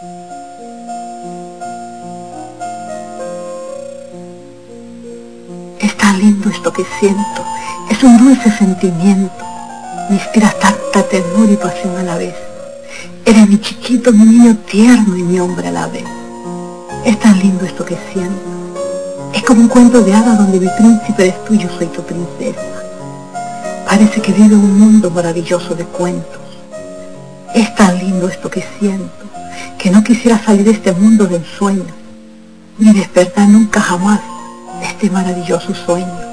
Es tan lindo esto que siento, es un dulce sentimiento, me inspira tanta ternura y pasión a la vez. Eres mi chiquito, mi niño tierno y mi hombre a la vez. Es tan lindo esto que siento, es como un cuento de hadas donde mi príncipe eres tú y yo soy tu princesa. Parece que vivo en un mundo maravilloso de cuentos. Es tan lindo esto que siento, que no quisiera salir de este mundo de ensueño, ni despertar nunca jamás de este maravilloso sueño.